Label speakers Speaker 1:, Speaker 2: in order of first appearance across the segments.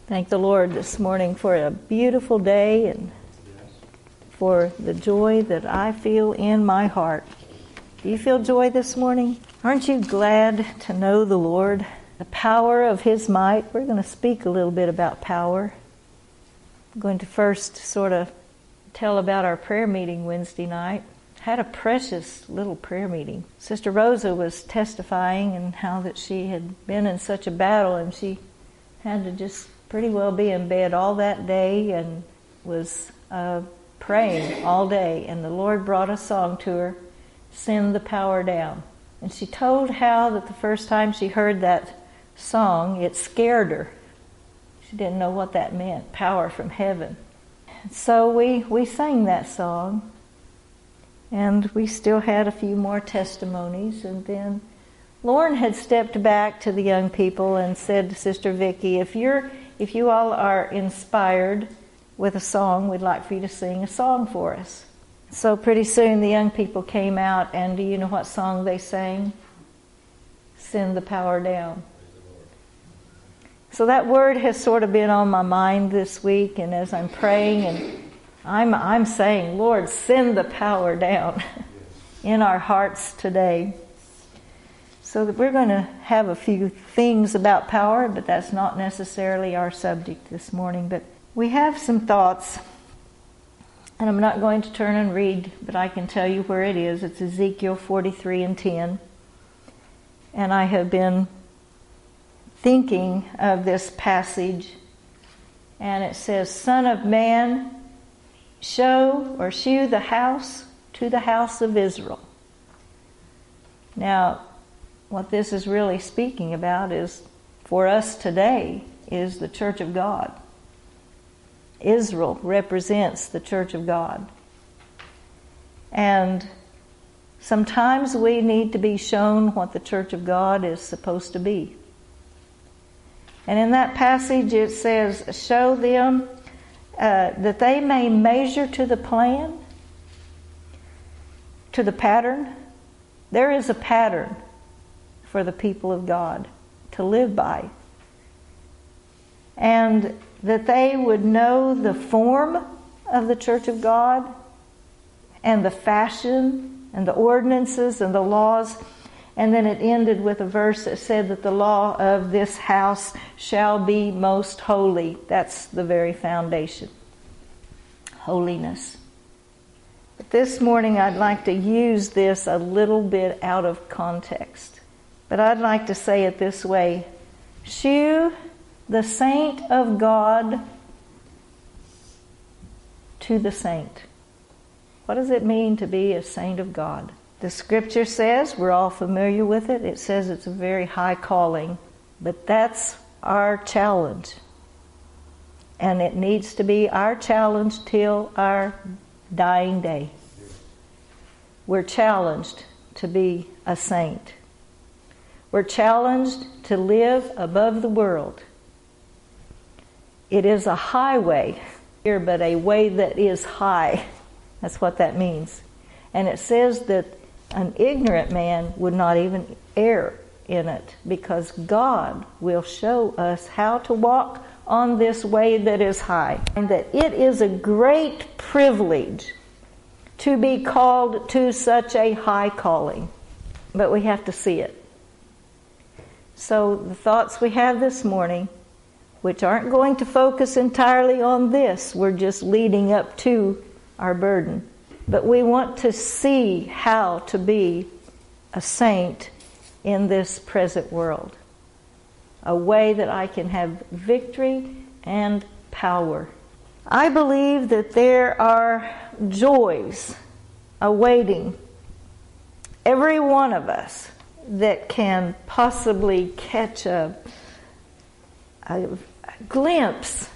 Speaker 1: Thank the Lord this morning for a beautiful day and for the joy that I feel in my heart. Do you feel joy this morning? Aren't you glad to know the Lord, the power of His might? We're going to speak a little bit about power. I'm going to first sort of tell about our prayer meeting Wednesday night. Had a precious little prayer meeting. Sister Rosa was testifying and how that she had been in such a battle and she had to just pretty well be in bed all that day and was praying all day. And the Lord brought a song to her, Send the Power Down. And she told how that the first time she heard that song, it scared her. She didn't know what that meant, power from heaven. So we sang that song, and we still had a few more testimonies. And then Lauren had stepped back to the young people and said to Sister Vicki, if you all are inspired with a song, we'd like for you to sing a song for us. So pretty soon the young people came out, and do you know what song they sang? Send the Power Down. So that word has sort of been on my mind this week, and as I'm praying, and I'm saying, Lord, send the power down in our hearts today. So that we're going to have a few things about power, but that's not necessarily our subject this morning. But we have some thoughts, and I'm not going to turn and read, but I can tell you where it is. It's Ezekiel 43:10. And I have been thinking of this passage, and it says, Son of man, shew the house to the house of Israel. Now, what this is really speaking about is, for us today, is the Church of God. Israel represents the Church of God. And sometimes we need to be shown what the Church of God is supposed to be. And in that passage it says, show them that they may measure to the plan, to the pattern. There is a pattern for the people of God to live by. And that they would know the form of the Church of God and the fashion and the ordinances and the laws. And then it ended with a verse that said that the law of this house shall be most holy. That's the very foundation. Holiness. But this morning I'd like to use this a little bit out of context. But I'd like to say it this way. Shew the saint of God to the saint. What does it mean to be a saint of God? The scripture says, we're all familiar with it, it says it's a very high calling, but that's our challenge. And it needs to be our challenge till our dying day. We're challenged to be a saint. We're challenged to live above the world. It is a highway here, but a way that is high. That's what that means. And it says that an ignorant man would not even err in it, because God will show us how to walk on this way that is high. And that it is a great privilege to be called to such a high calling. But we have to see it. So the thoughts we have this morning, which aren't going to focus entirely on this, we're just leading up to our burden. But we want to see how to be a saint in this present world. A way that I can have victory and power. I believe that there are joys awaiting every one of us that can possibly catch a glimpse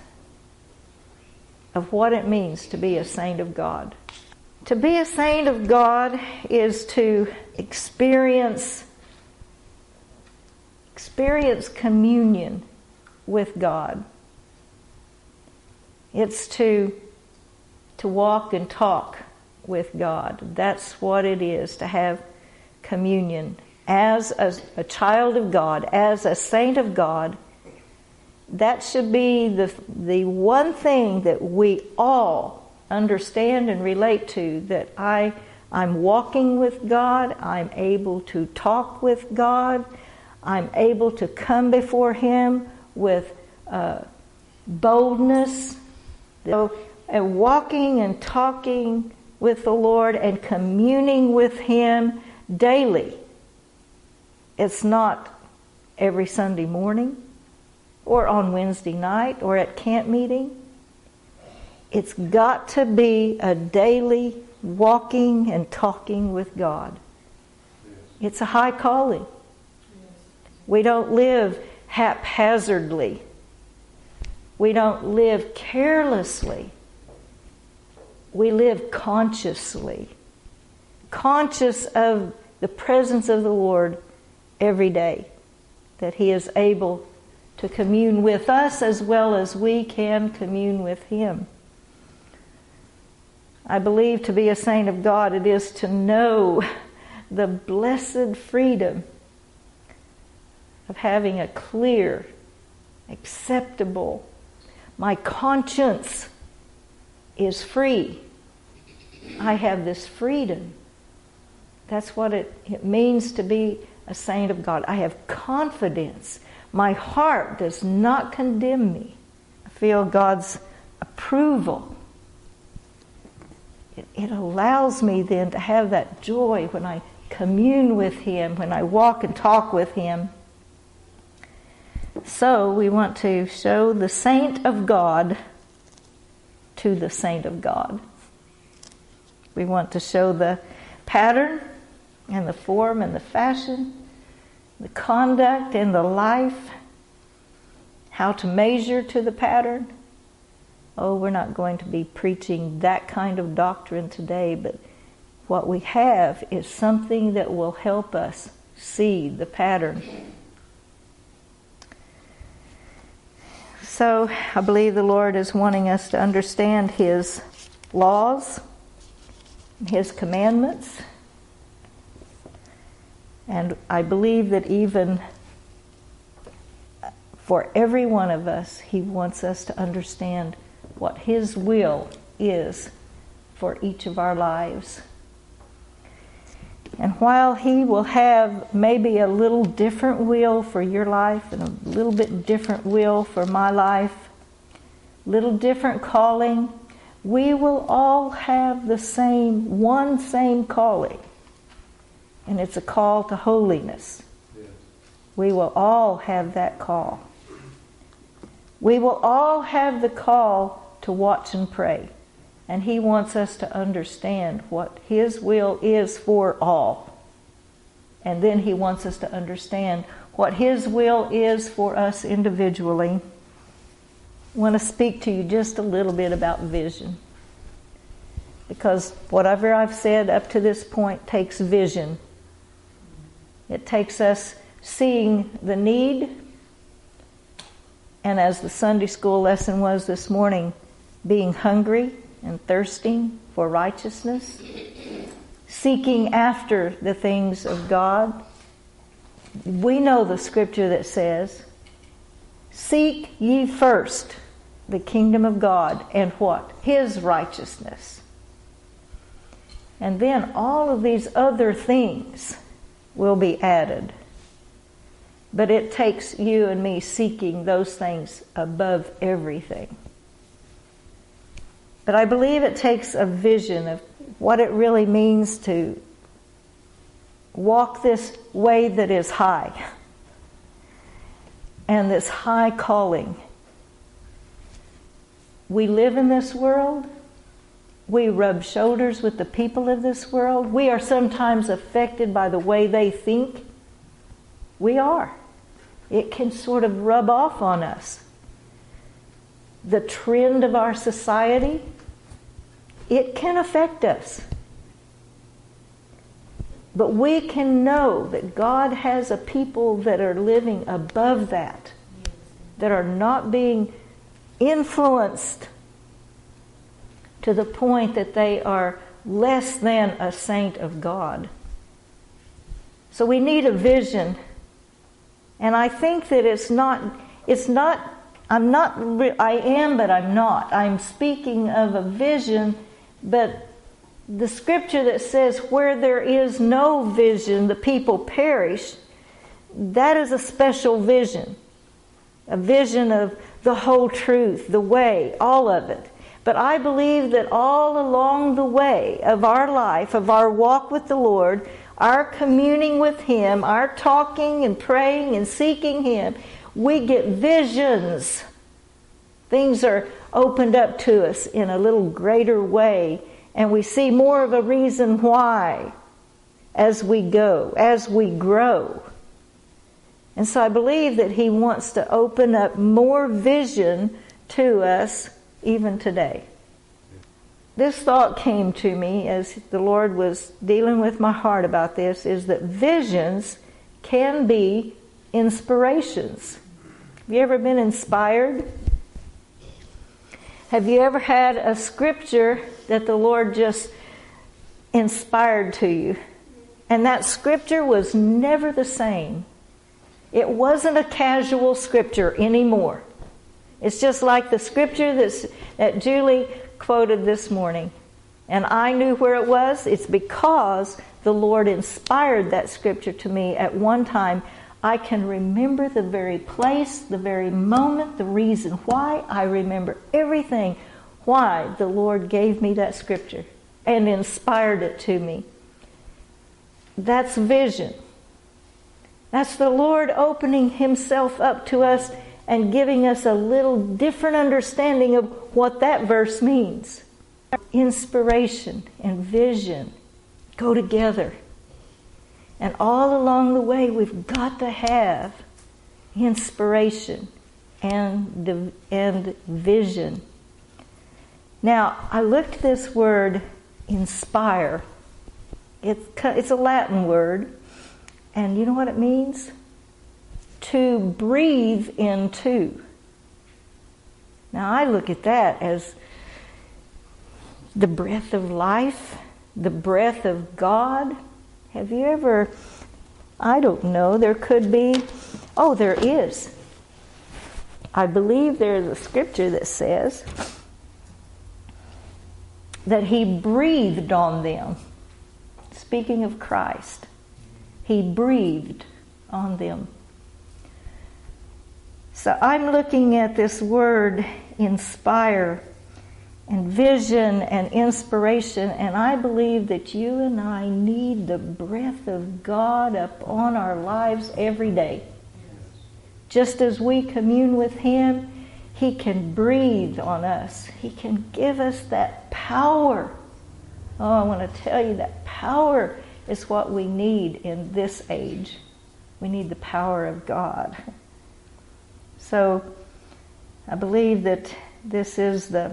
Speaker 1: of what it means to be a saint of God. To be a saint of God is to experience communion with God. It's to walk and talk with God. That's what it is, to have communion. As a child of God, as a saint of God, that should be the one thing that we all understand and relate to, that I'm walking with God, I'm able to talk with God, I'm able to come before Him with boldness. And walking and talking with the Lord and communing with Him daily. It's not every Sunday morning or on Wednesday night or at camp meeting. It's got to be a daily walking and talking with God. It's a high calling. We don't live haphazardly. We don't live carelessly. We live consciously. Conscious of the presence of the Lord every day. That He is able to commune with us as well as we can commune with Him. I believe to be a saint of God, it is to know the blessed freedom of having a clear, acceptable, my conscience is free. I have this freedom. That's what it means to be a saint of God. I have confidence. My heart does not condemn me. I feel God's approval. It allows me then to have that joy when I commune with Him, when I walk and talk with Him. So we want to show the saint of God to the saint of God. We want to show the pattern and the form and the fashion, the conduct and the life, how to measure to the pattern. Oh, we're not going to be preaching that kind of doctrine today, but what we have is something that will help us see the pattern. So I believe the Lord is wanting us to understand His laws, His commandments. And I believe that even for every one of us, He wants us to understand what His will is for each of our lives. And while He will have maybe a little different will for your life and a little bit different will for my life, little different calling, we will all have the same calling. And it's a call to holiness. We will all have that call. We will all have the call to watch and pray. And He wants us to understand what His will is for all. And then He wants us to understand what His will is for us individually. I want to speak to you just a little bit about vision. Because whatever I've said up to this point takes vision. It takes us seeing the need. And as the Sunday school lesson was this morning, being hungry and thirsting for righteousness, seeking after the things of God. We know the scripture that says, seek ye first the kingdom of God and what? His righteousness. And then all of these other things will be added. But it takes you and me seeking those things above everything. But I believe it takes a vision of what it really means to walk this way that is high. And this high calling. We live in this world. We rub shoulders with the people of this world. We are sometimes affected by the way they think. We are. It can sort of rub off on us. The trend of our society, it can affect us. But we can know that God has a people that are living above that are not being influenced to the point that they are less than a saint of God. So we need a vision. And I think that it's not I am, but I'm not. I'm speaking of a vision, but the scripture that says, where there is no vision, the people perish, that is a special vision. A vision of the whole truth, the way, all of it. But I believe that all along the way of our life, of our walk with the Lord, our communing with Him, our talking and praying and seeking Him, we get visions. Things are opened up to us in a little greater way, and we see more of a reason why as we go, as we grow. And so I believe that He wants to open up more vision to us even today. This thought came to me as the Lord was dealing with my heart about this, is that visions can be inspirations. Have you ever been inspired? Have you ever had a scripture that the Lord just inspired to you? And that scripture was never the same. It wasn't a casual scripture anymore. It's just like the scripture that Julie quoted this morning. And I knew where it was. It's because the Lord inspired that scripture to me at one time. I can remember the very place, the very moment, the reason why. I remember everything why the Lord gave me that scripture and inspired it to me. That's vision. That's the Lord opening Himself up to us and giving us a little different understanding of what that verse means. Inspiration and vision go together. And all along the way, we've got to have inspiration and vision. Now, I looked at this word, inspire. It's a Latin word. And you know what it means? To breathe into. Now, I look at that as the breath of life, the breath of God. Have you ever, I don't know, there could be, there is. I believe there is a scripture that says that He breathed on them. Speaking of Christ, He breathed on them. So I'm looking at this word, inspire, and vision and inspiration, and I believe that you and I need the breath of God upon our lives every day. Just as we commune with Him, He can breathe on us. He can give us that power. Oh, I want to tell you that power is what we need in this age. We need the power of God. So I believe that this is the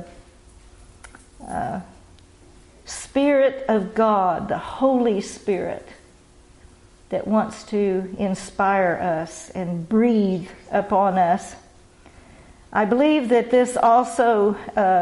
Speaker 1: Spirit of God, the Holy Spirit, that wants to inspire us and breathe upon us. I believe that this also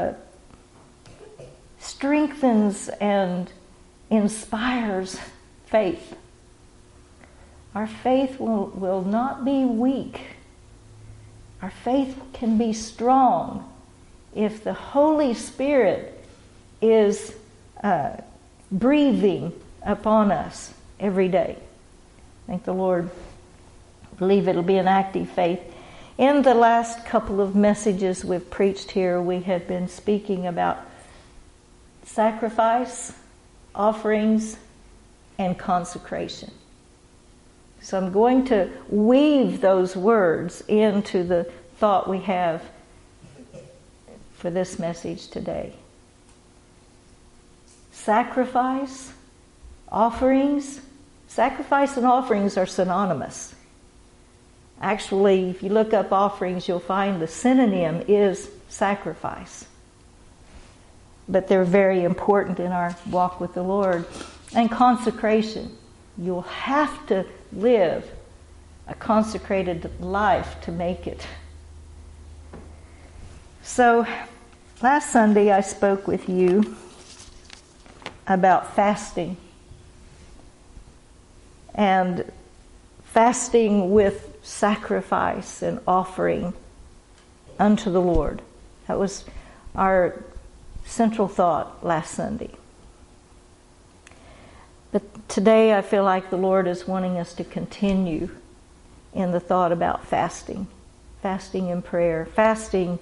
Speaker 1: strengthens and inspires faith. Our faith will not be weak. Our faith can be strong if the Holy Spirit is breathing upon us every day. Thank the Lord. I believe it'll be an active faith. In the last couple of messages we've preached here, we have been speaking about sacrifice, offerings, and consecration. So I'm going to weave those words into the thought we have for this message today. Sacrifice, offerings. Sacrifice and offerings are synonymous. Actually, if you look up offerings, you'll find the synonym is sacrifice. But they're very important in our walk with the Lord. And consecration. You'll have to live a consecrated life to make it. So, last Sunday I spoke with you about fasting. And fasting with sacrifice and offering unto the Lord. That was our central thought last Sunday. But today I feel like the Lord is wanting us to continue in the thought about fasting. Fasting and prayer. Fasting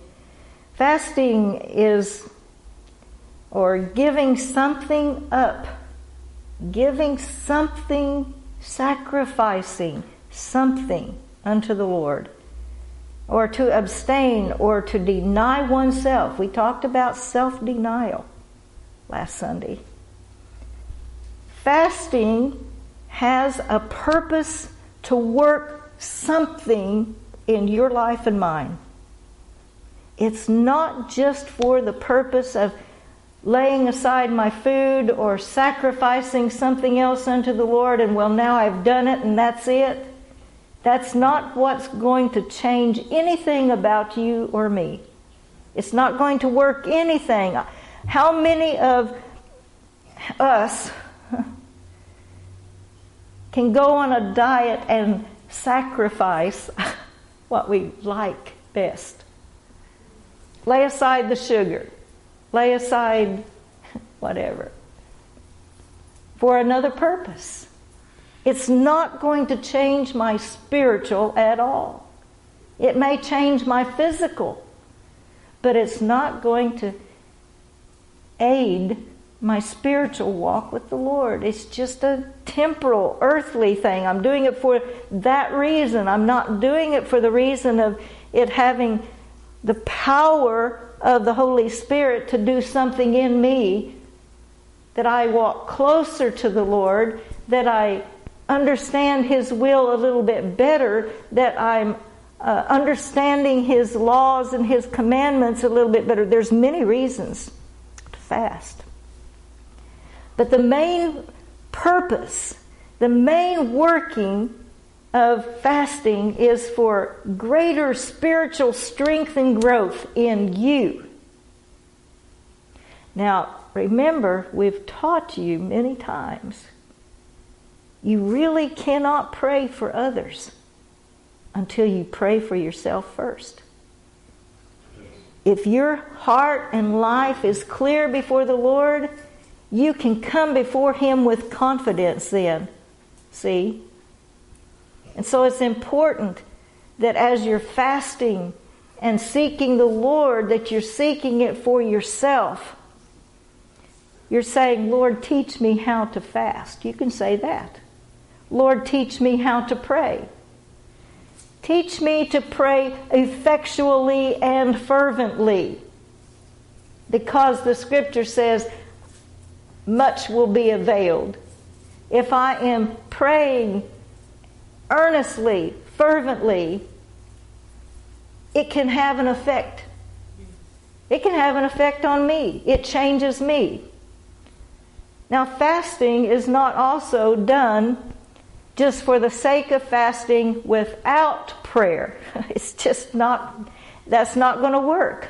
Speaker 1: is, or giving something up. Giving something, sacrificing something unto the Lord. Or to abstain, or to deny oneself. We talked about self-denial last Sunday. Fasting has a purpose to work something in your life and mine. It's not just for the purpose of laying aside my food or sacrificing something else unto the Lord and, well, now I've done it and that's it. That's not what's going to change anything about you or me. It's not going to work anything. How many of us can go on a diet and sacrifice what we like best? Lay aside the sugar. Lay aside whatever. For another purpose. It's not going to change my spiritual at all. It may change my physical, but it's not going to aid my spiritual walk with the Lord. It's just a temporal, earthly thing. I'm doing it for that reason. I'm not doing it for the reason of it having the power of the Holy Spirit to do something in me, that I walk closer to the Lord, that I understand His will a little bit better, that I'm understanding His laws and His commandments a little bit better. There's many reasons to fast. But the main purpose, the main working of fasting is for greater spiritual strength and growth in you. Now, remember, we've taught you many times, you really cannot pray for others until you pray for yourself first. If your heart and life is clear before the Lord, you can come before Him with confidence then. See? And so it's important that as you're fasting and seeking the Lord, that you're seeking it for yourself. You're saying, Lord, teach me how to fast. You can say that. Lord, teach me how to pray. Teach me to pray effectually and fervently. Because the Scripture says, much will be availed. If I am praying earnestly, fervently, it can have an effect. It can have an effect on me. It changes me. Now, fasting is not also done just for the sake of fasting without prayer. It's just not, that's not going to work.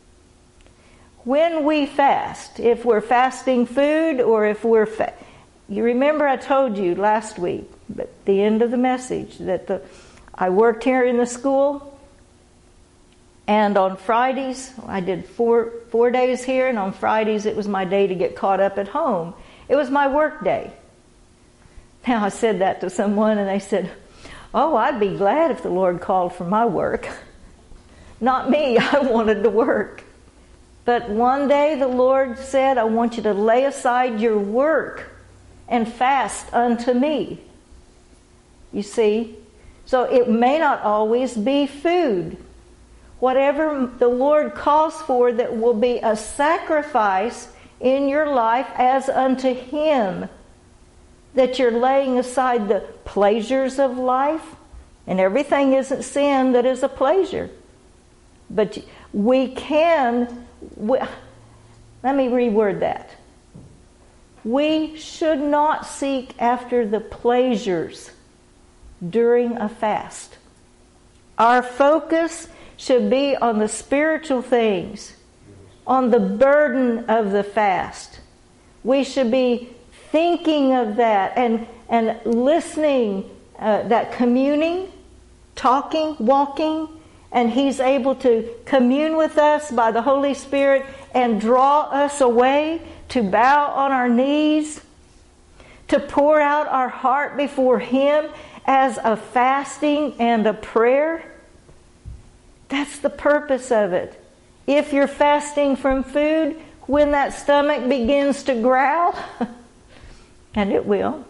Speaker 1: When we fast, if we're fasting food or if we're you remember I told you last week at the end of the message that I worked here in the school, and on Fridays I did four days here, and on Fridays it was my day to get caught up at home. It was my work day. Now I said that to someone and they said, oh, I'd be glad if the Lord called for my work. Not me, I wanted to work. But one day the Lord said, I want you to lay aside your work and fast unto me. You see? So it may not always be food. Whatever the Lord calls for that will be a sacrifice in your life as unto Him, that you're laying aside the pleasures of life, and everything isn't sin that is a pleasure. But we can, let me reword that. We should not seek after the pleasures during a fast. Our focus should be on the spiritual things, on the burden of the fast. We should be thinking of that and listening, that communing, talking, walking, And He's able to commune with us by the Holy Spirit and draw us away to bow on our knees, to pour out our heart before Him as a fasting and a prayer. That's the purpose of it. If you're fasting from food, when that stomach begins to growl, and it will,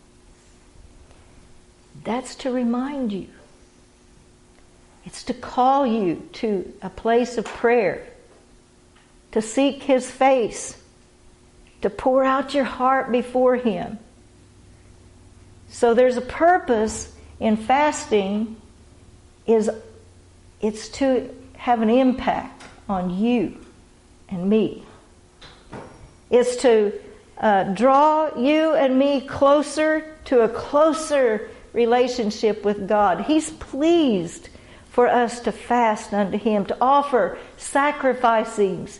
Speaker 1: that's to remind you. It's to call you to a place of prayer, to seek His face, to pour out your heart before Him. So there's a purpose in fasting. It's to have an impact on you and me. It's to draw you and me closer to a closer relationship with God. He's pleased for us to fast unto Him, to offer sacrifices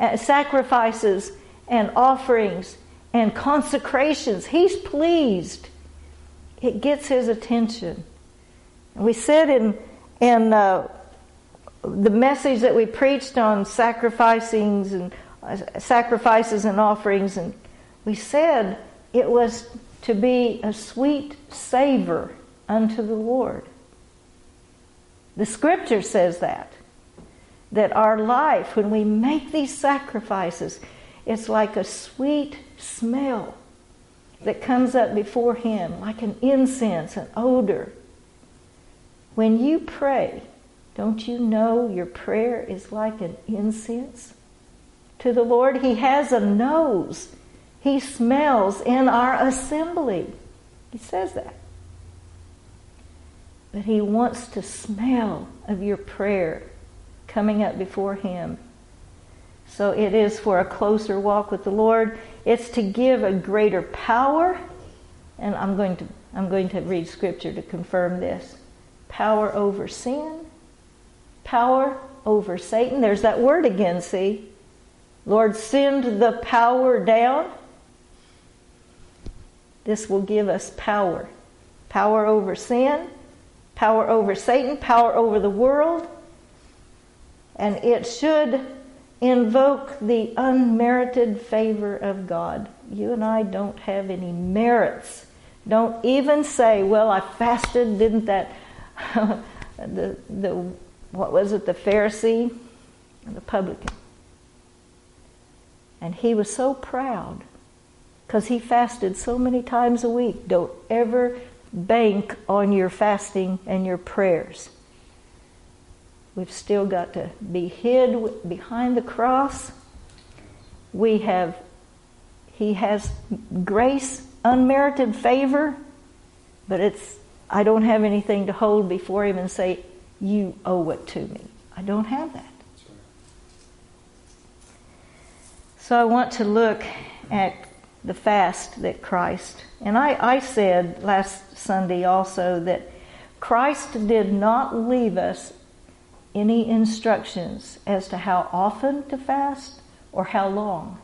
Speaker 1: and offerings and consecrations. He's pleased. It gets His attention. And we said in the message that we preached on sacrifices and offerings, and we said it was to be a sweet savor unto the Lord. The Scripture says that our life, when we make these sacrifices, it's like a sweet smell that comes up before Him, like an incense, an odor. When you pray, don't you know your prayer is like an incense to the Lord? He has a nose. He smells in our assembly. He says that. But He wants to smell of your prayer coming up before Him. So it is for a closer walk with the Lord. It's to give a greater power. And I'm going to read Scripture to confirm this. Power over sin. Power over Satan. There's that word again, see? Lord, send the power down. This will give us power. Power over sin. Power over Satan. Power over the world. And it should invoke the unmerited favor of God. You and I don't have any merits. Don't even say, well, I fasted, didn't that what was it, the Pharisee, the publican. And he was so proud because he fasted so many times a week. Don't ever bank on your fasting and your prayers. We've still got to be hid behind the cross. He has grace, unmerited favor, but I don't have anything to hold before Him and say, you owe it to me. I don't have that. So I want to look at the fast that Christ, and I said last Sunday also that Christ did not leave us any instructions as to how often to fast or how long.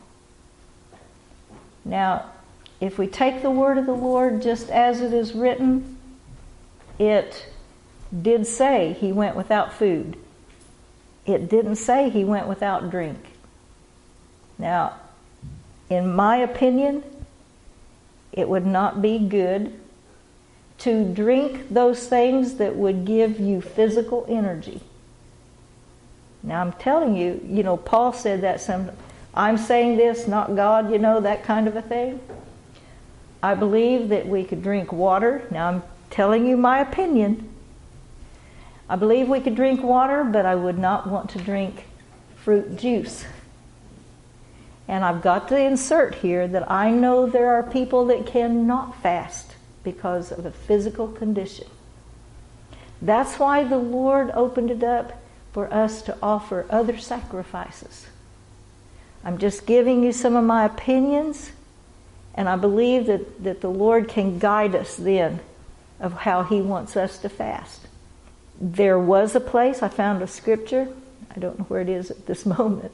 Speaker 1: Now, if we take the word of the Lord just as it is written, it did say He went without food. It didn't say He went without drink. Now, in my opinion, it would not be good to drink those things that would give you physical energy. Now, I'm telling you, Paul said that I'm saying this, not God, that kind of a thing. I believe that we could drink water. Now, I'm telling you my opinion. I believe we could drink water, but I would not want to drink fruit juice. And I've got to insert here that I know there are people that cannot fast because of a physical condition. That's why the Lord opened it up for us to offer other sacrifices. I'm just giving you some of my opinions, and I believe that the Lord can guide us then of how He wants us to fast. There was a place, I found a scripture, I don't know where it is at this moment,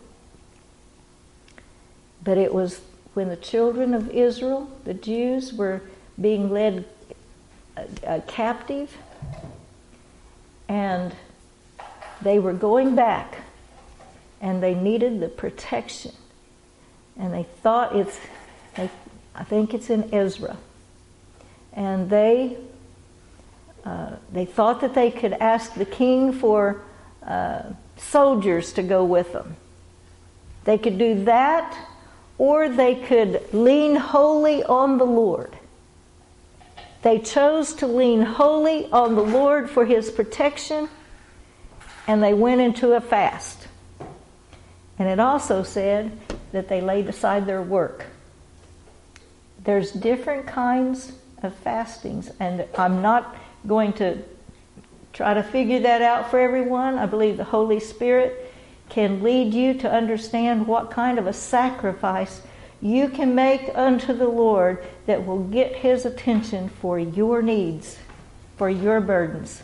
Speaker 1: but it was when the children of Israel, the Jews, were being led captive, and they were going back and they needed the protection. And they thought I think it's in Ezra. And they thought that they could ask the king for soldiers to go with them. They could do that, or they could lean wholly on the Lord. They chose to lean wholly on the Lord for His protection, and they went into a fast. And it also said that they laid aside their work. There's different kinds of fastings, and I'm not going to try to figure that out for everyone. I believe the Holy Spirit can lead you to understand what kind of a sacrifice you can make unto the Lord that will get His attention for your needs, for your burdens.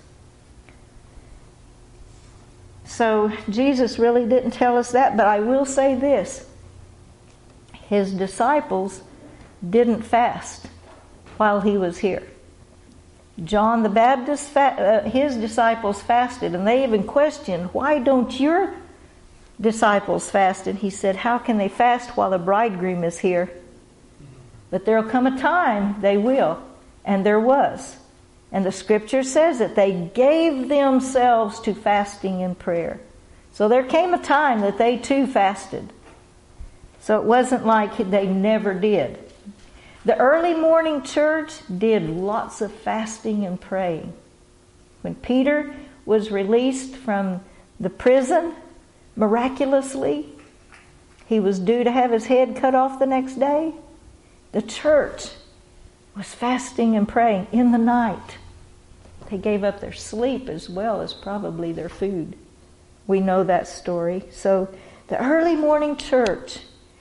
Speaker 1: So Jesus really didn't tell us that, but I will say this. His disciples didn't fast while He was here. John the Baptist, his disciples fasted, and they even questioned, why don't your disciples fast? And He said, how can they fast while the bridegroom is here? But there'll come a time they will, and there was. And the Scripture says that they gave themselves to fasting and prayer. So there came a time that they too fasted. So it wasn't like they never did. The early morning church did lots of fasting and praying. When Peter was released from the prison, miraculously, he was due to have his head cut off the next day. The church was fasting and praying in the night. They gave up their sleep as well as probably their food. We know that story. So the early morning church,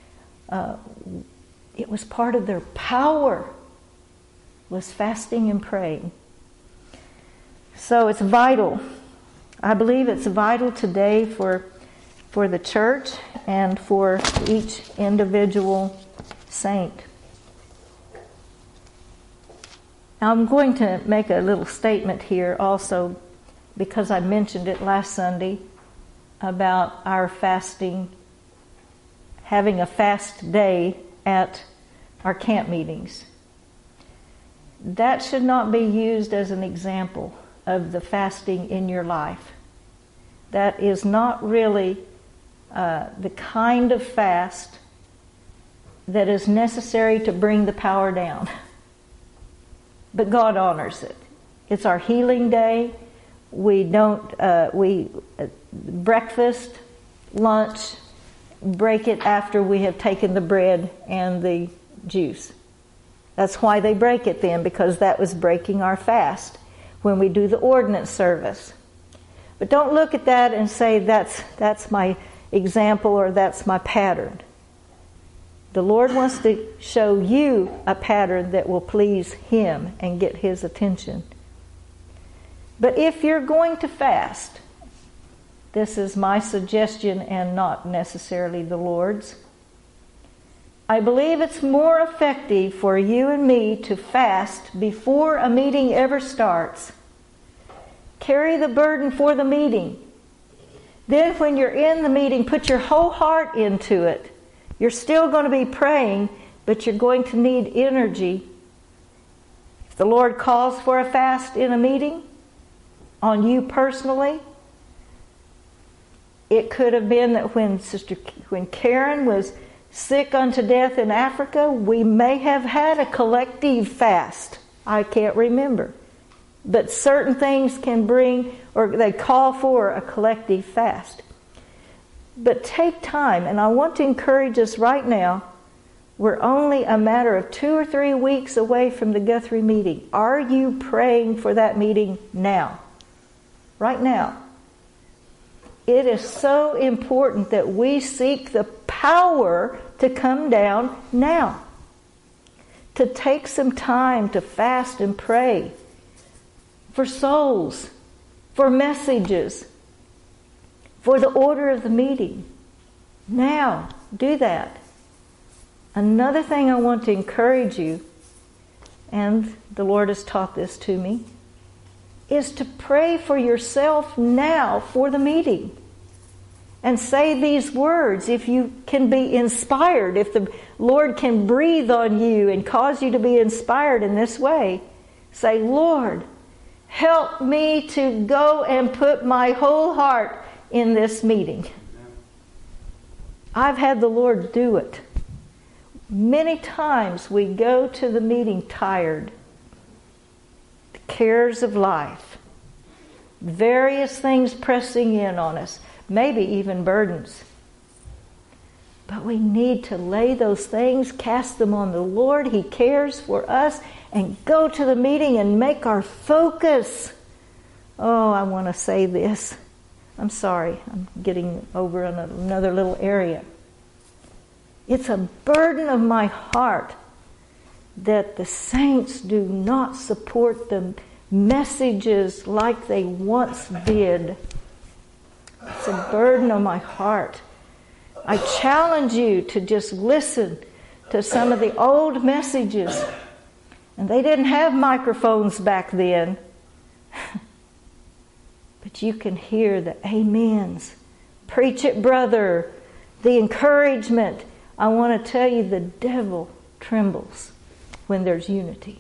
Speaker 1: it was part of their power, was fasting and praying. So it's vital. I believe it's vital today for the church and for each individual saint. Now I'm going to make a little statement here also, because I mentioned it last Sunday about our fasting, having a fast day at our camp meetings. That should not be used as an example of the fasting in your life. That is not really the kind of fast that is necessary to bring the power down. But God honors it. It's our healing day. We breakfast, lunch, break it after we have taken the bread and the juice. That's why they break it then, because that was breaking our fast when we do the ordinance service. But don't look at that and say that's my example or that's my pattern. The Lord wants to show you a pattern that will please Him and get His attention. But if you're going to fast, this is my suggestion and not necessarily the Lord's, I believe it's more effective for you and me to fast before a meeting ever starts. Carry the burden for the meeting. Then when you're in the meeting, put your whole heart into it. You're still going to be praying, but you're going to need energy. If the Lord calls for a fast in a meeting, on you personally, it could have been that when Karen was sick unto death in Africa, we may have had a collective fast. I can't remember. But certain things can bring, or they call for a collective fast. But take time, and I want to encourage us right now. We're only a matter of 2 or 3 weeks away from the Guthrie meeting. Are you praying for that meeting now? Right now. It is so important that we seek the power to come down now. To take some time to fast and pray for souls, for messages, for the order of the meeting. Now, do that. Another thing I want to encourage you, and the Lord has taught this to me, is to pray for yourself now for the meeting. And say these words if you can be inspired, if the Lord can breathe on you and cause you to be inspired in this way. Say, Lord, help me to go and put my whole heart in this meeting. I've had the Lord do it. Many times we go to the meeting tired. The cares of life. Various things pressing in on us. Maybe even burdens. But we need to lay those things, cast them on the Lord. He cares for us. And go to the meeting and make our focus. Oh, I want to say this. I'm sorry. I'm getting over another little area. It's a burden of my heart that the saints do not support the messages like they once did. It's a burden on my heart. I challenge you to just listen to some of the old messages. And they didn't have microphones back then. But you can hear the amens. Preach it, brother. The encouragement. I want to tell you, the devil trembles when there's unity.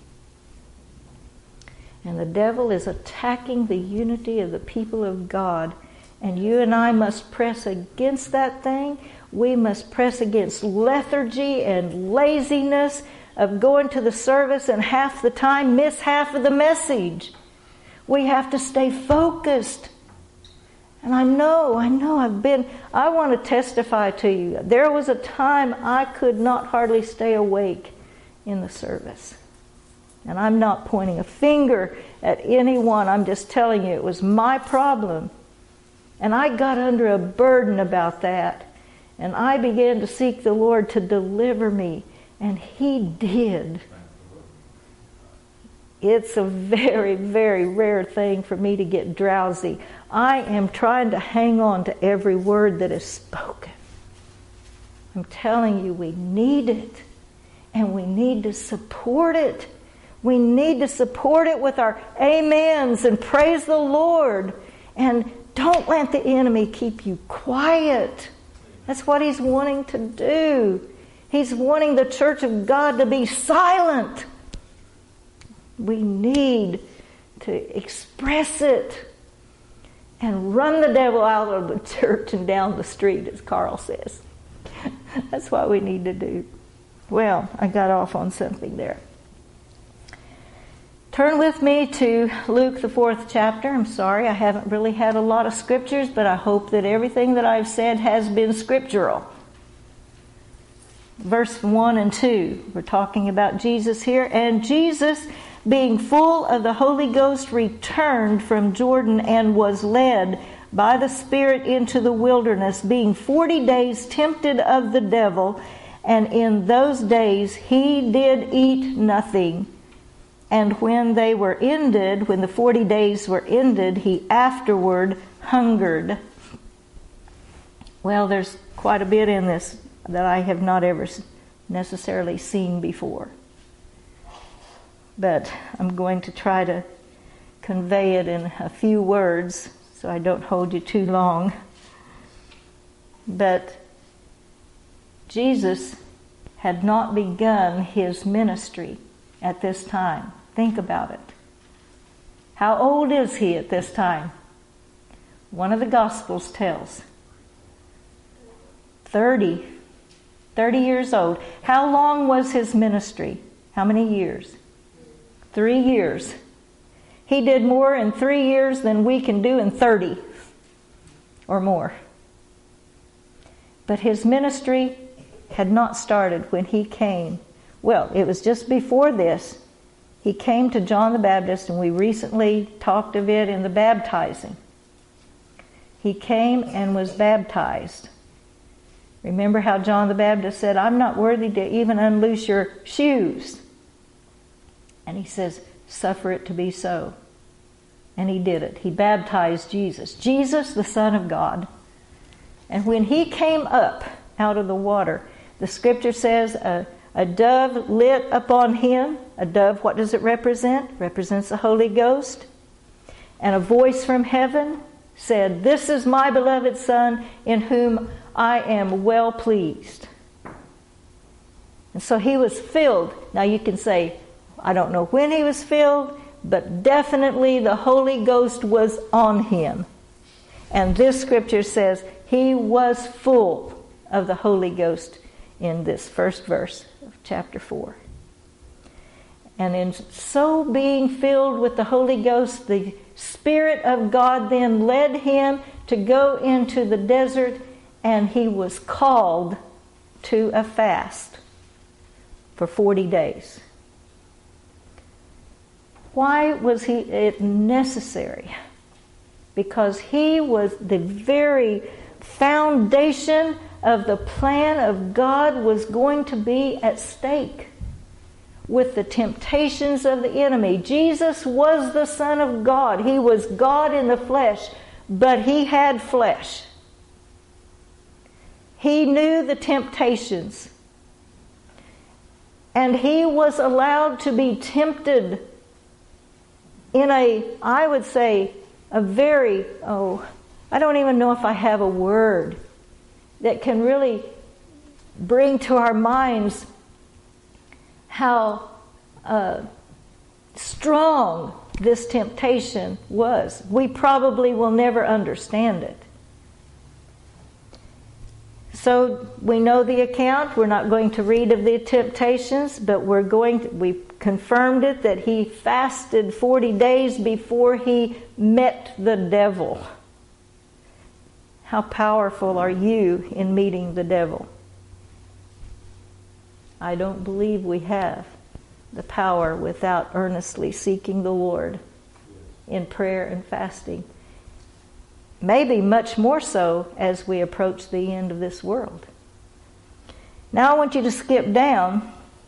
Speaker 1: And the devil is attacking the unity of the people of God. And you and I must press against that thing. We must press against lethargy and laziness of going to the service and half the time miss half of the message. We have to stay focused. And I want to testify to you. There was a time I could not hardly stay awake in the service. And I'm not pointing a finger at anyone. I'm just telling you it was my problem. And I got under a burden about that. And I began to seek the Lord to deliver me. And He did. It's a very, very rare thing for me to get drowsy. I am trying to hang on to every word that is spoken. I'm telling you, we need it. And we need to support it. We need to support it with our amens and praise the Lord. And don't let the enemy keep you quiet. That's what he's wanting to do. He's wanting the church of God to be silent. We need to express it and run the devil out of the church and down the street, as Carl says. That's what we need to do. Well, I got off on something there. Turn with me to Luke, the 4th chapter. I'm sorry, I haven't really had a lot of scriptures, but I hope that everything that I've said has been scriptural. Verse 1 and 2. We're talking about Jesus here. And Jesus, being full of the Holy Ghost, returned from Jordan and was led by the Spirit into the wilderness, being 40 days tempted of the devil. And in those days he did eat nothing. And when they were ended, when the 40 days were ended, he afterward hungered. Well, there's quite a bit in this that I have not ever necessarily seen before. But I'm going to try to convey it in a few words so I don't hold you too long. But Jesus had not begun his ministry at this time. Think about it. How old is he at this time? One of the Gospels tells. 30 years old. How long was his ministry? How many years? 3 years. He did more in 3 years than we can do in 30 or more. But his ministry had not started when he came. Well, it was just before this. He came to John the Baptist, and we recently talked of it in the baptizing. He came and was baptized. Remember how John the Baptist said, I'm not worthy to even unloose your shoes. And he says, suffer it to be so. And he did it. He baptized Jesus. Jesus, the Son of God. And when he came up out of the water, the scripture says a dove lit upon him. A dove, what does it represent? Represents the Holy Ghost. And a voice from heaven said, "This is my beloved Son, in whom I am well pleased." And so he was filled. Now you can say, I don't know when he was filled, but definitely the Holy Ghost was on him. And this scripture says he was full of the Holy Ghost in this first verse of chapter 4. And in so being filled with the Holy Ghost, the Spirit of God then led him to go into the desert, and he was called to a fast for 40 days. Why was it necessary? Because he was the very foundation of the plan of God was going to be at stake with the temptations of the enemy. Jesus was the Son of God. He was God in the flesh, but he had flesh. He knew the temptations. And he was allowed to be tempted in I would say, a very, I don't even know if I have a word that can really bring to our minds how strong this temptation was. We probably will never understand it. So we know the account. We're not going to read of the temptations, but we confirmed it that he fasted 40 days before he met the devil. How powerful are you in meeting the devil? I don't believe we have the power without earnestly seeking the Lord in prayer and fasting. Maybe much more so as we approach the end of this world. Now I want you to skip down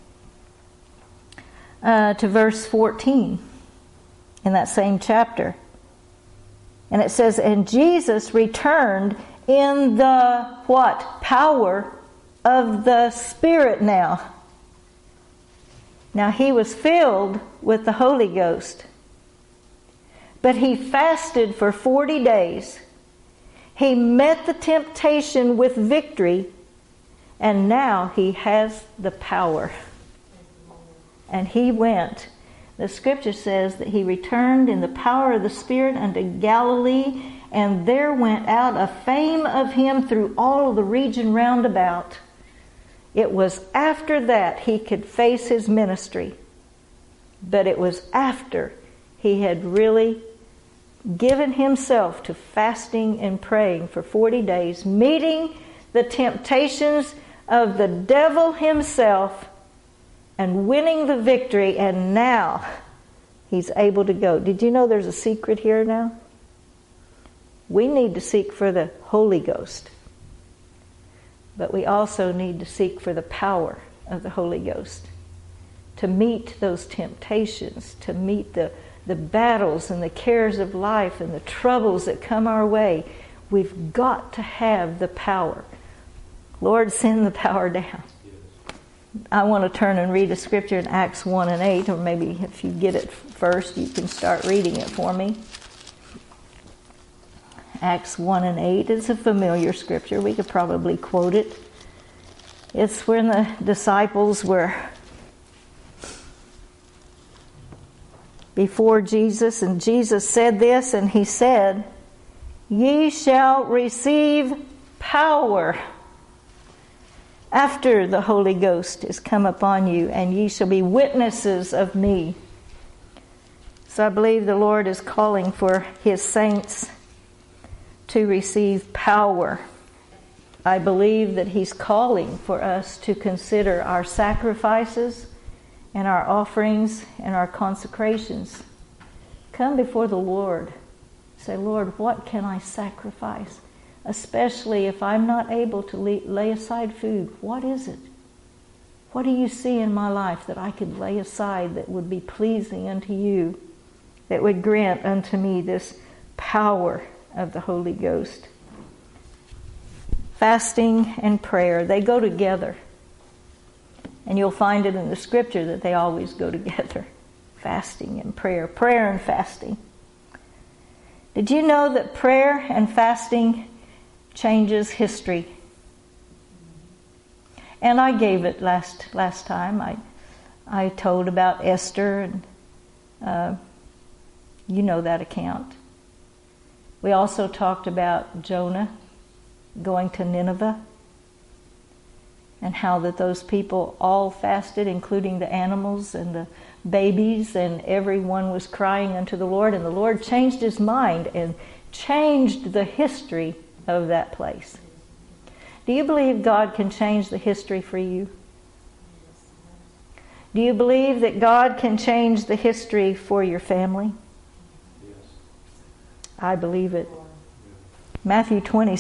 Speaker 1: to verse 14 in that same chapter. And it says, "And Jesus returned in the" what? Power of the Spirit now. Now he was filled with the Holy Ghost. But he fasted for 40 days. He met the temptation with victory. And now he has the power. And he went. The scripture says that he returned in the power of the Spirit unto Galilee, and there went out a fame of him through all of the region round about. It was after that he could face his ministry. But it was after he had really given himself to fasting and praying for 40 days, meeting the temptations of the devil himself and winning the victory, and now he's able to go. Did you know there's a secret here now? We need to seek for the Holy Ghost, but we also need to seek for the power of the Holy Ghost to meet those temptations, to meet the battles and the cares of life and the troubles that come our way. We've got to have the power. Lord, send the power down. I want to turn and read a scripture in Acts 1 and 8, or maybe if you get it first, you can start reading it for me. Acts 1 and 8 is a familiar scripture. We could probably quote it. It's when the disciples were before Jesus, and Jesus said this, and he said, "Ye shall receive power after the Holy Ghost is come upon you, and ye shall be witnesses of me." So I believe the Lord is calling for his saints to receive power. I believe that he's calling for us to consider our sacrifices and our offerings and our consecrations. Come before the Lord. Say, "Lord, what can I sacrifice? Especially if I'm not able to lay aside food. What is it? What do you see in my life that I could lay aside that would be pleasing unto you, that would grant unto me this power of the Holy Ghost?" Fasting and prayer, they go together. And you'll find it in the scripture that they always go together. Fasting and prayer. Prayer and fasting. Did you know that prayer and fasting changes history? And I gave it last time. I told about Esther, and you know that account. We also talked about Jonah going to Nineveh, and how that those people all fasted, including the animals and the babies, and everyone was crying unto the Lord, and the Lord changed his mind and changed the history of that place. Do you believe God can change the history for you? Do you believe that God can change the history for your family?
Speaker 2: Yes.
Speaker 1: I believe it. Matthew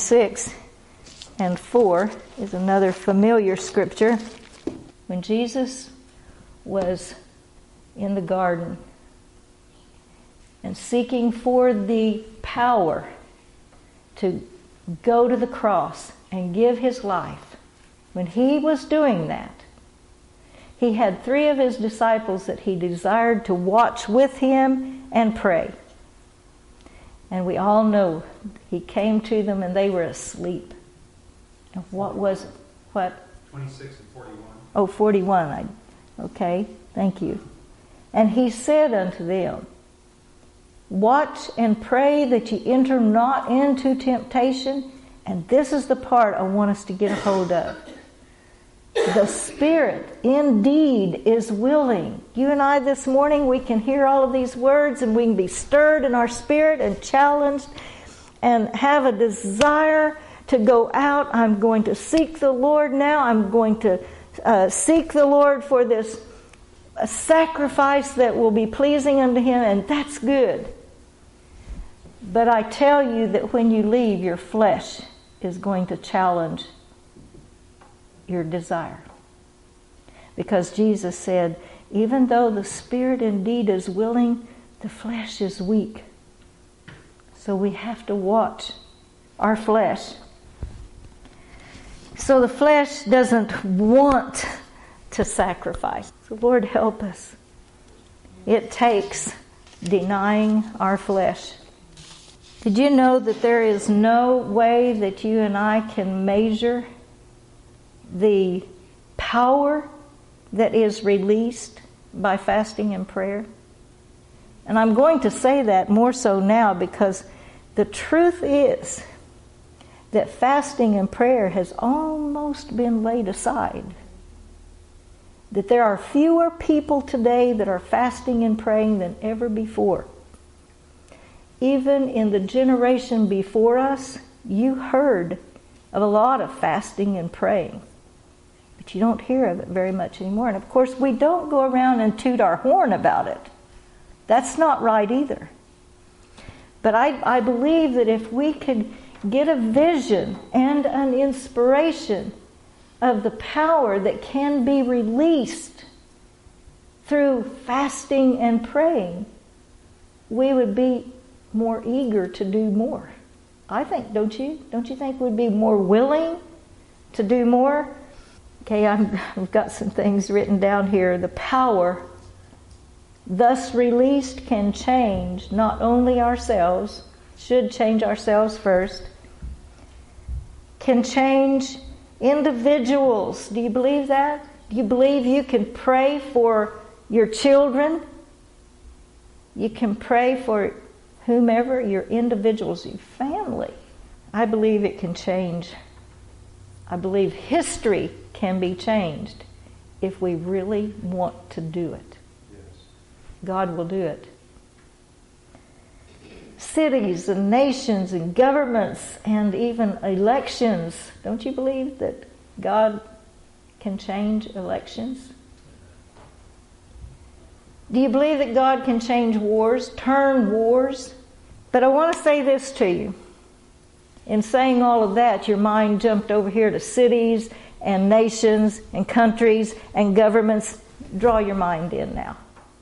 Speaker 1: 26:4 is another familiar scripture. When Jesus was in the garden and seeking for the power to go to the cross and give his life, when he was doing that, he had 3 of his disciples that he desired to watch with him and pray. And we all know he came to them and they were asleep. And what was it? What?
Speaker 2: 26 and 41.
Speaker 1: Oh, 41. Okay, thank you. And he said unto them, watch and pray that ye enter not into temptation. And this is the part I want us to get a hold of. The spirit indeed is willing. You and I this morning, we can hear all of these words and we can be stirred in our spirit and challenged and have a desire to go out. I'm going to seek the Lord now. I'm going to seek the Lord for this sacrifice that will be pleasing unto him, and that's good. But I tell you that when you leave, your flesh is going to challenge your desire. Because Jesus said, even though the spirit indeed is willing, the flesh is weak. So we have to watch our flesh. So the flesh doesn't want to sacrifice. So Lord, help us. It takes denying our flesh. Did you know that there is no way that you and I can measure the power that is released by fasting and prayer? And I'm going to say that more so now because the truth is that fasting and prayer has almost been laid aside. That there are fewer people today that are fasting and praying than ever before. Even in the generation before us, you heard of a lot of fasting and praying. But you don't hear of it very much anymore. And of course, we don't go around and toot our horn about it. That's not right either. But I believe that if we could get a vision and an inspiration of the power that can be released through fasting and praying, we would be more eager to do more. I think, don't you? Don't you think we'd be more willing to do more? Okay, I've got some things written down here. The power thus released can change not only ourselves, should change ourselves first, can change individuals. Do you believe that? Do you believe you can pray for your children? You can pray for whomever, your individuals, your family. I believe it can change. I believe history can be changed if we really want to do it.
Speaker 2: Yes.
Speaker 1: God will do it. Cities and nations and governments and even elections. Don't you believe that God can change elections? Do you believe that God can change wars, turn wars? But I want to say this to you. In saying all of that, your mind jumped over here to cities and nations and countries and governments. Draw your mind in now.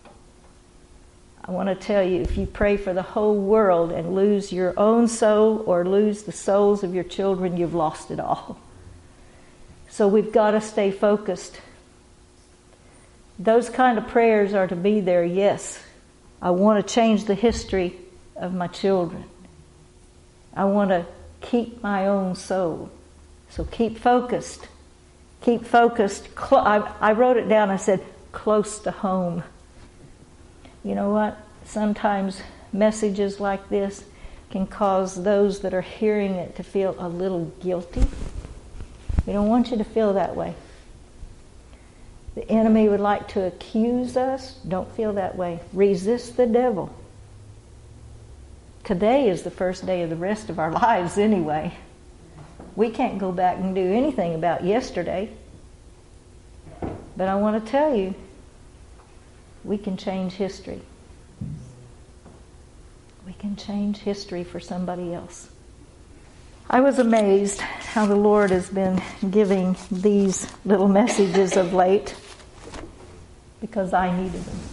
Speaker 1: I want to tell you, if you pray for the whole world and lose your own soul or lose the souls of your children, you've lost it all. So we've got to stay focused. Those kind of prayers are to be there, yes. I want to change the history of my children. I want to keep my own soul. So keep focused. Keep focused. I wrote it down. I said, close to home. You know what? Sometimes messages like this can cause those that are hearing it to feel a little guilty. We don't want you to feel that way. The enemy would like to accuse us. Don't feel that way. Resist the devil. Today is the first day of the rest of our lives anyway. We can't go back and do anything about yesterday. But I want to tell you, we can change history. We can change history for somebody else. I was amazed how the Lord has been giving these little messages of late because I needed them.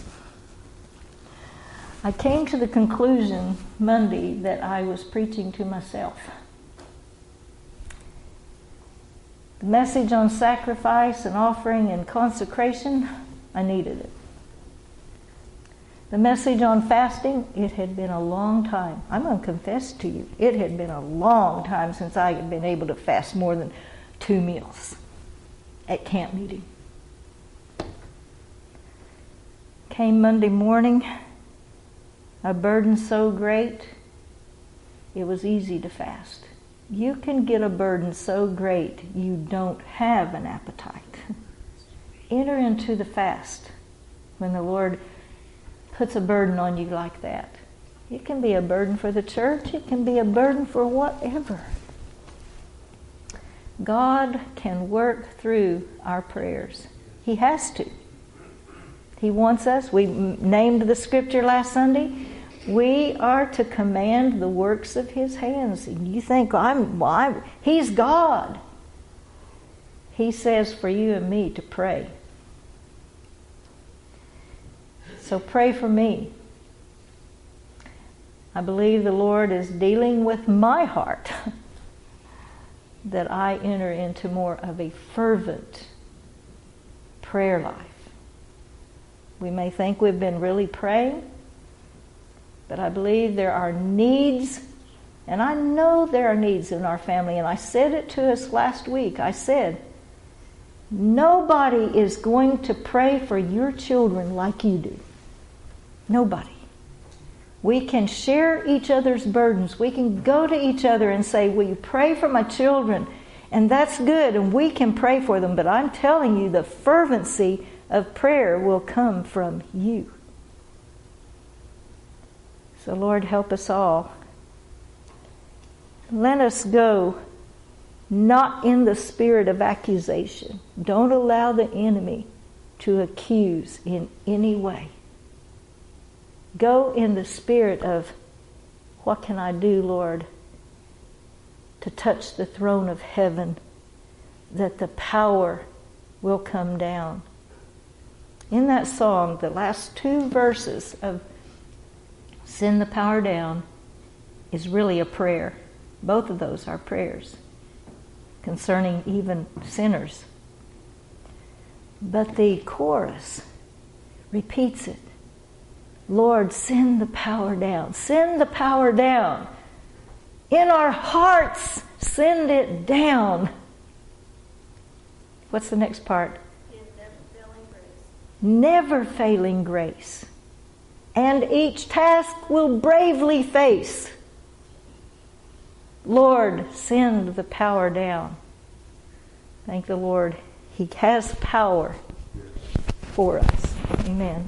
Speaker 1: I came to the conclusion Monday that I was preaching to myself. The message on sacrifice and offering and consecration, I needed it. The message on fasting, it had been a long time. I'm going to confess to you, it had been a long time since I had been able to fast more than 2 meals at camp meeting. Came Monday morning, a burden so great, it was easy to fast. You can get a burden so great you don't have an appetite. Enter into the fast when the Lord puts a burden on you like that. It can be a burden for the church. It can be a burden for whatever. God can work through our prayers. He has to. He wants us. We named the scripture last Sunday. We are to command the works of His hands. And you think, He's God. He says for you and me to pray. So pray for me. I believe the Lord is dealing with my heart that I enter into more of a fervent prayer life. We may think we've been really praying, but I believe there are needs, and I know there are needs in our family, and I said it to us last week. I said, nobody is going to pray for your children like you do. Nobody. We can share each other's burdens. We can go to each other and say, will you pray for my children? And that's good, and we can pray for them. But I'm telling you, the fervency of prayer will come from you. So Lord, help us all. Let us go not in the spirit of accusation. Don't allow the enemy to accuse in any way. Go in the spirit of, what can I do, Lord, to touch the throne of heaven, that the power will come down. In that song, the last 2 verses of Send the Power Down is really a prayer. Both of those are prayers concerning even sinners. But the chorus repeats it. Lord, send the power down. Send the power down. In our hearts, send it down. What's the next part? Never failing grace. And each task will bravely face. Lord, send the power down. Thank the Lord. He has power for us. Amen.